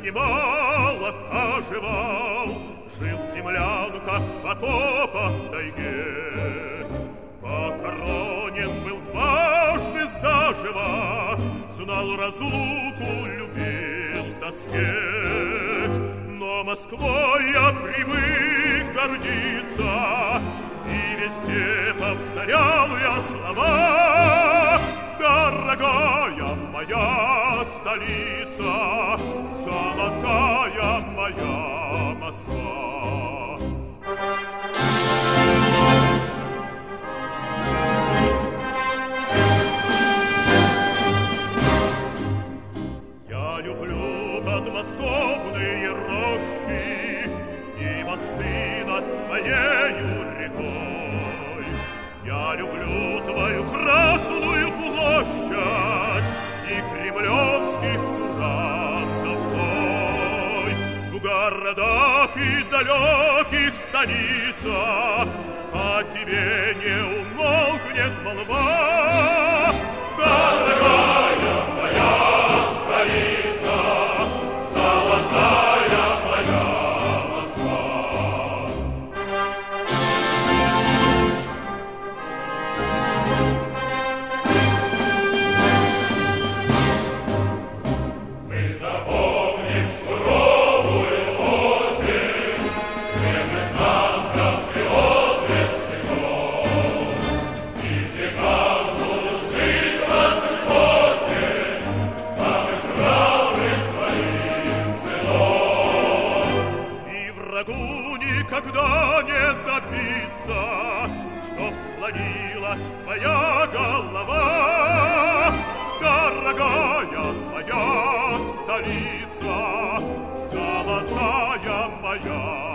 немало хаживал, жил в землянках, в окопах, в тайге. Похоронен был дважды заживо, знал разлуку, любил в тоске. Но Москвой я привык гордиться, и везде повторял я слова: дорогая моя столица, золотая моя Москва. Я люблю подмосковные рощи и мосты над твоею рекой. Я люблю твою Красную площадь и кремлевских курантов бой. В городах и далеких станицах о тебе не умолкнет молва. Дорогая моя столица, золотая моя Москва. Мы запомним суровую осень, свежих танков и отблеск щитов, и все будут жить 28 самых храбрых твоих сынов. И врагу никогда не добиться, чтоб склонилась твоя голова. Дорогая моя столица, золотая моя